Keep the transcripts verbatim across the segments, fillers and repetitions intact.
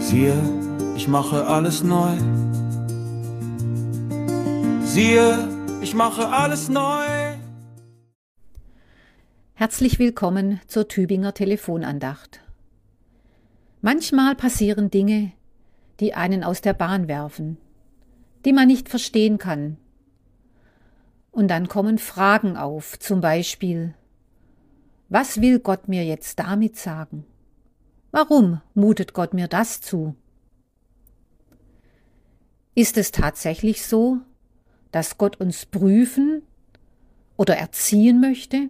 Siehe, ich mache alles neu. Siehe, ich mache alles neu. Herzlich willkommen zur Tübinger Telefonandacht. Manchmal passieren Dinge, die einen aus der Bahn werfen, die man nicht verstehen kann. Und dann kommen Fragen auf, zum Beispiel: Was will Gott mir jetzt damit sagen? Warum mutet Gott mir das zu? Ist es tatsächlich so, dass Gott uns prüfen oder erziehen möchte?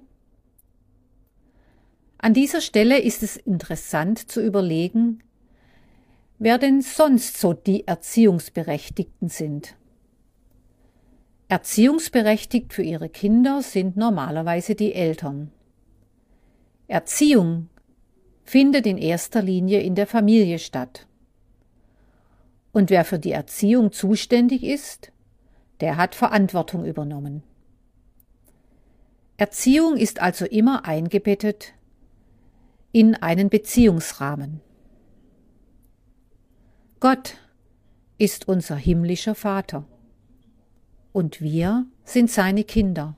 An dieser Stelle ist es interessant zu überlegen, wer denn sonst so die Erziehungsberechtigten sind. Erziehungsberechtigt für ihre Kinder sind normalerweise die Eltern. Erziehung findet in erster Linie in der Familie statt. Und wer für die Erziehung zuständig ist, der hat Verantwortung übernommen. Erziehung ist also immer eingebettet in einen Beziehungsrahmen. Gott ist unser himmlischer Vater und wir sind seine Kinder.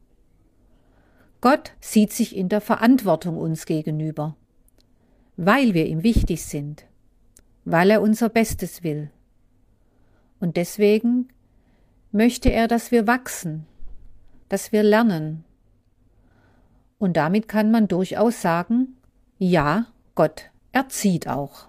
Gott sieht sich in der Verantwortung uns gegenüber, weil wir ihm wichtig sind, weil er unser Bestes will. Und deswegen möchte er, dass wir wachsen, dass wir lernen. Und damit kann man durchaus sagen, ja, Gott erzieht auch.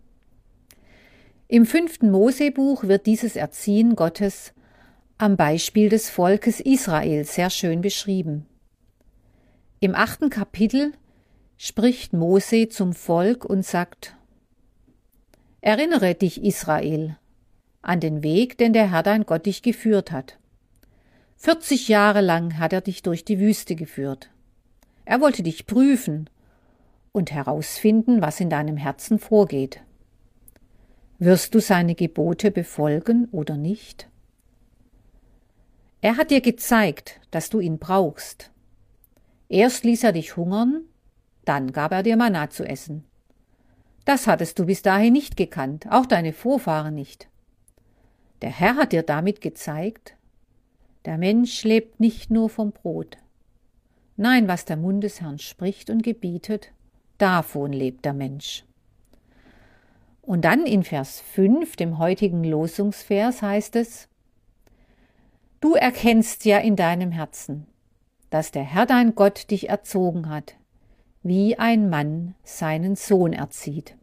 Im fünften Mosebuch wird dieses Erziehen Gottes am Beispiel des Volkes Israel sehr schön beschrieben. Im achten Kapitel spricht Mose zum Volk und sagt: Erinnere dich, Israel, an den Weg, den der Herr dein Gott dich geführt hat. vierzig Jahre lang hat er dich durch die Wüste geführt. Er wollte dich prüfen und herausfinden, was in deinem Herzen vorgeht. Wirst du seine Gebote befolgen oder nicht? Er hat dir gezeigt, dass du ihn brauchst. Erst ließ er dich hungern, dann gab er dir Manna zu essen. Das hattest du bis dahin nicht gekannt, auch deine Vorfahren nicht. Der Herr hat dir damit gezeigt, der Mensch lebt nicht nur vom Brot. Nein, was der Mund des Herrn spricht und gebietet, davon lebt der Mensch. Und dann in Vers fünf, dem heutigen Losungsvers, heißt es: Du erkennst ja in deinem Herzen, dass der Herr dein Gott dich erzogen hat, wie ein Mann seinen Sohn erzieht.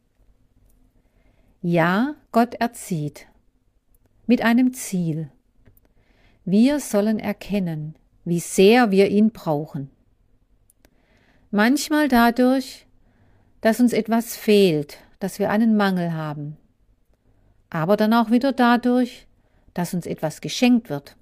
Ja, Gott erzieht, mit einem Ziel. Wir sollen erkennen, wie sehr wir ihn brauchen. Manchmal dadurch, dass uns etwas fehlt, dass wir einen Mangel haben, aber dann auch wieder dadurch, dass uns etwas geschenkt wird.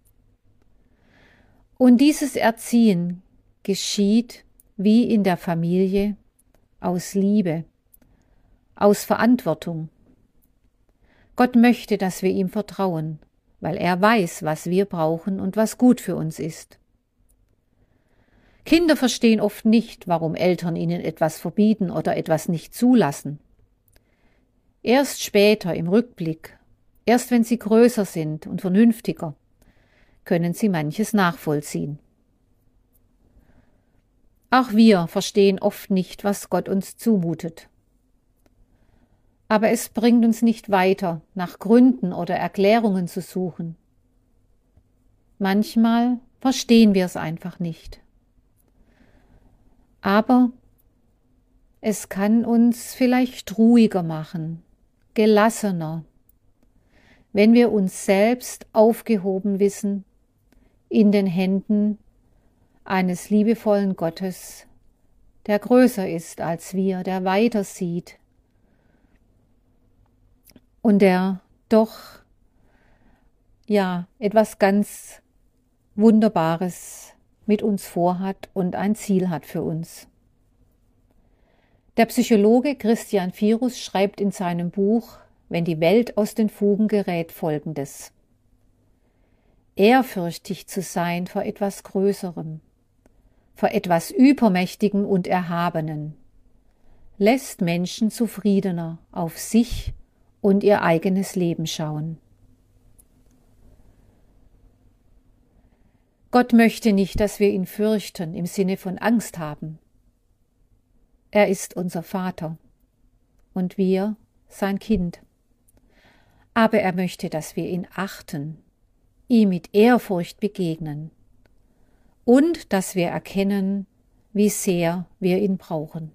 Und dieses Erziehen geschieht wie in der Familie aus Liebe, aus Verantwortung. Gott möchte, dass wir ihm vertrauen, weil er weiß, was wir brauchen und was gut für uns ist. Kinder verstehen oft nicht, warum Eltern ihnen etwas verbieten oder etwas nicht zulassen. Erst später im Rückblick, erst wenn sie größer sind und vernünftiger, können sie manches nachvollziehen. Auch wir verstehen oft nicht, was Gott uns zumutet. Aber es bringt uns nicht weiter, nach Gründen oder Erklärungen zu suchen. Manchmal verstehen wir es einfach nicht. Aber es kann uns vielleicht ruhiger machen, gelassener, wenn wir uns selbst aufgehoben wissen in den Händen eines liebevollen Gottes, der größer ist als wir, der weiter sieht und der doch ja etwas ganz Wunderbares mit uns vorhat und ein Ziel hat für uns. Der Psychologe Christian Firus schreibt in seinem Buch »Wenn die Welt aus den Fugen gerät« Folgendes: Ehrfürchtig zu sein vor etwas Größerem, vor etwas Übermächtigen und Erhabenen, lässt Menschen zufriedener auf sich und ihr eigenes Leben schauen. Gott möchte nicht, dass wir ihn fürchten im Sinne von Angst haben. Er ist unser Vater und wir sein Kind. Aber er möchte, dass wir ihn achten, ihm mit Ehrfurcht begegnen und dass wir erkennen, wie sehr wir ihn brauchen.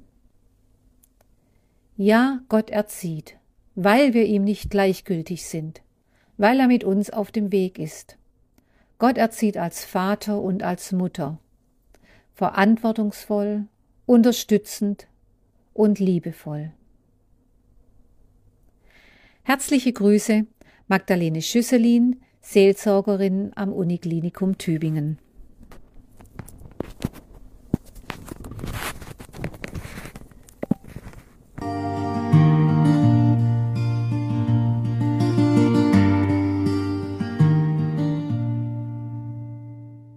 Ja, Gott erzieht, weil wir ihm nicht gleichgültig sind, weil er mit uns auf dem Weg ist. Gott erzieht als Vater und als Mutter, verantwortungsvoll, unterstützend und liebevoll. Herzliche Grüße, Magdalene Schüsselin, Seelsorgerin am Uniklinikum Tübingen.